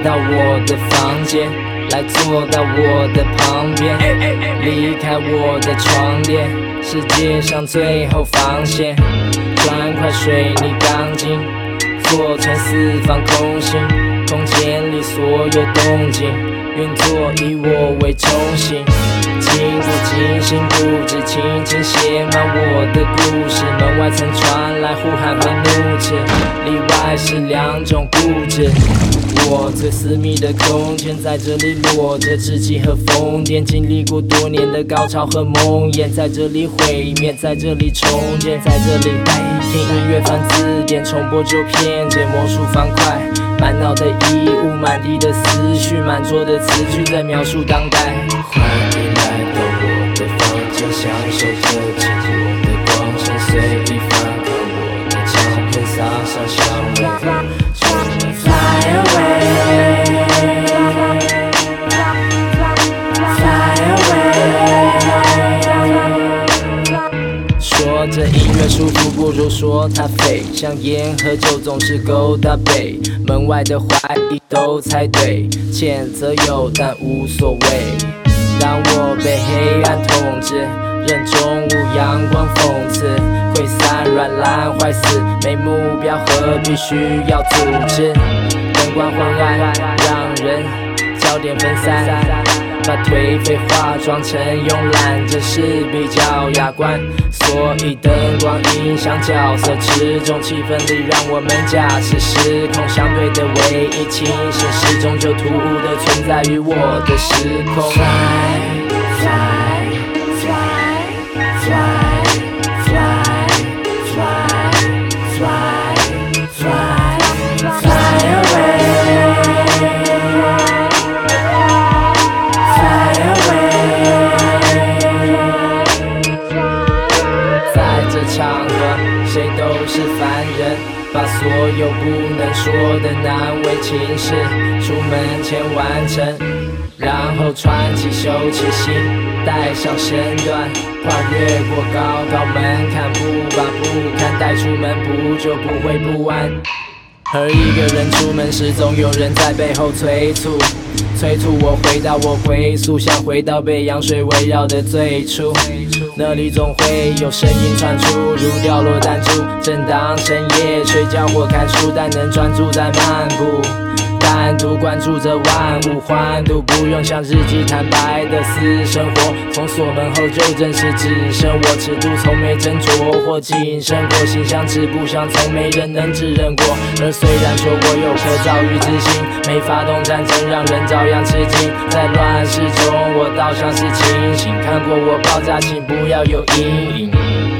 到我的房间，来坐到我的旁边，离开我的床垫，世界上最后防线，砖块水泥钢筋，做成四方空心，空间里所有动静运作以我为中心，经过精心布置，轻轻写满我的故事。门外曾传来呼喊和怒斥，里外是两种固执。我最私密的空间在这里落着稚气和疯癫，经历过多年的高潮和梦魇，在这里毁灭，在这里重建，在这里听音乐翻字典，重播旧片解魔术方块，满脑的衣物，满地的思绪，满桌的词句在描述当代。欢迎来到我的房间，享受这寂寞的光线，随意翻看我的唱片，撒上香味，就能 fly away， fly away。说这音乐舒服，不如说它废，像烟和酒总是勾搭背，门外的怀疑都猜对，谴责有但无所谓。当我被黑暗统治，任中午阳光讽刺，溃散软烂坏死，没目标何必需要组织？灯光昏暗，让人焦点分散，把颓废化妆成慵懒，这是比较雅观。所以灯光影响角色，持重气氛里让我们驾驶时空相对的唯一清醒，始终就突兀的存在于我的时空。Fly, fly, fly, fly, fly, fly, fly, fly away, fly away。在这场合，谁都是凡人，把所有不能说的难为情事，出门前完成。然后穿起收起心，带上身段，跨越过高高门槛，不把不堪带出门，不就不会不安。而一个人出门时，总有人在背后催促我回到我归宿，像回到被羊水围绕的最初，那里总会有声音传出，如掉落弹珠。正当深夜睡觉或看书，但能专注在漫步，单独关注着万物，欢度不用像日记坦白的私生活。从锁门后就正是只剩我，尺度从没斟酌或谨慎过，形象只不像从没人能指认过。而虽然说我有颗躁郁之心，没发动战争让人照样吃惊，在乱世中我倒像是清醒，看过我爆炸，请不要有阴影。